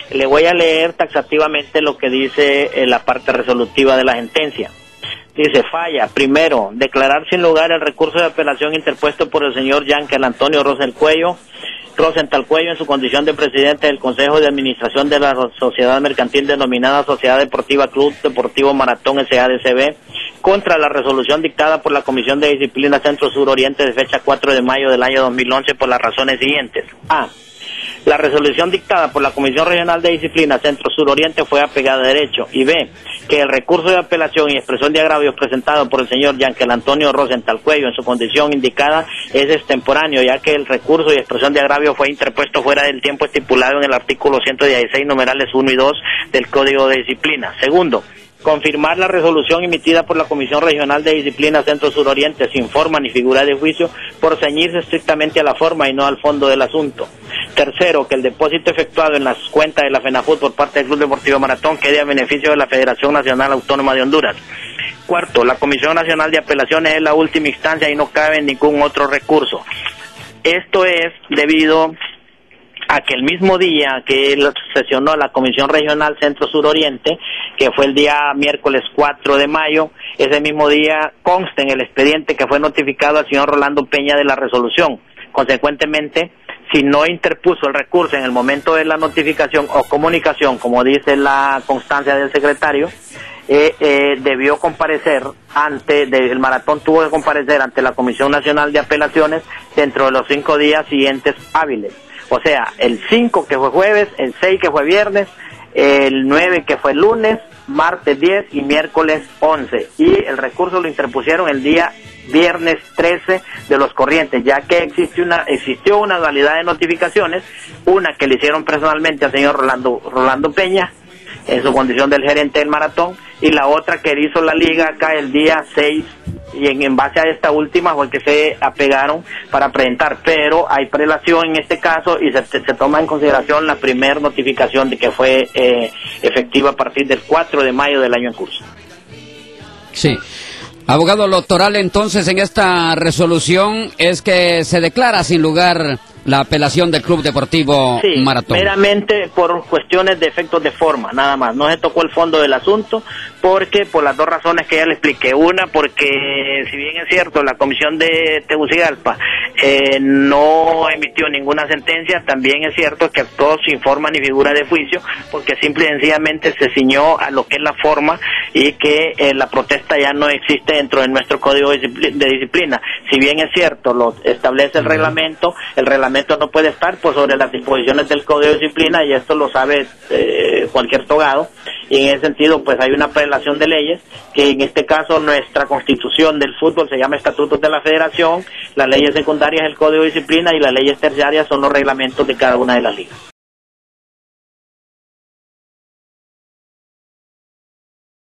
Le voy a leer taxativamente lo que dice la parte resolutiva de la sentencia. Dice, falla, primero, declarar sin lugar el recurso de apelación interpuesto por el señor Yankel Antonio Rosenthal Cuello en su condición de presidente del Consejo de Administración de la Sociedad Mercantil denominada Sociedad Deportiva Club Deportivo Maratón SADCB, contra la resolución dictada por la Comisión de Disciplina Centro Sur Oriente de fecha 4 de mayo del año 2011 por las razones siguientes. A. La resolución dictada por la Comisión Regional de Disciplina Centro Sur Oriente fue apegada a derecho. Y B. Que el recurso de apelación y expresión de agravios presentado por el señor Yankel Antonio Rosenthal Cuello en su condición indicada es extemporáneo, ya que el recurso y expresión de agravio fue interpuesto fuera del tiempo estipulado en el artículo 116 numerales 1 y 2 del Código de Disciplina. Segundo, confirmar la resolución emitida por la Comisión Regional de Disciplina Centro Sur Oriente sin forma ni figura de juicio por ceñirse estrictamente a la forma y no al fondo del asunto. Tercero, que el depósito efectuado en las cuentas de la FENAFUT por parte del Club Deportivo Maratón quede a beneficio de la Federación Nacional Autónoma de Honduras. Cuarto, la Comisión Nacional de Apelaciones es la última instancia y no cabe ningún otro recurso. Esto es debido a que el mismo día que sesionó la Comisión Regional Centro Sur Oriente, que fue el día miércoles 4 de mayo, ese mismo día consta en el expediente que fue notificado al señor Rolando Peña de la resolución. Consecuentemente, si no interpuso el recurso en el momento de la notificación o comunicación, como dice la constancia del secretario, debió comparecer el maratón tuvo que comparecer ante la Comisión Nacional de Apelaciones dentro de los 5 días siguientes hábiles. O sea, el 5 que fue jueves, el 6 que fue viernes, el 9 que fue lunes, martes 10 y miércoles 11. Y el recurso lo interpusieron el día viernes 13 de los corrientes, ya que existió una dualidad de notificaciones, una que le hicieron personalmente al señor Rolando Peña, en su condición del gerente del maratón, y la otra que hizo la liga acá el día 6, y en base a esta última fue que se apegaron para presentar, pero hay prelación en este caso y se toma en consideración la primera notificación de que fue efectiva a partir del 4 de mayo del año en curso. Sí. Abogado Toral, entonces en esta resolución es que se declara sin lugar la apelación del Club Deportivo Maratón. Meramente por cuestiones de efectos de forma, nada más. No se tocó el fondo del asunto, porque por las dos razones que ya le expliqué. Una, porque si bien es cierto, la Comisión de Tegucigalpa no emitió ninguna sentencia, también es cierto que actuó sin forma ni figura de juicio, porque simple y sencillamente se ciñó a lo que es la forma y que la protesta ya no existe dentro de nuestro Código de Disciplina. Si bien es cierto, lo establece el reglamento no puede estar por sobre las disposiciones del Código de Disciplina, y esto lo sabe cualquier togado, y en ese sentido pues hay una prelación de leyes, que en este caso nuestra Constitución del fútbol se llama Estatutos de la Federación, las leyes secundarias el Código de Disciplina y las leyes terciarias son los reglamentos de cada una de las ligas.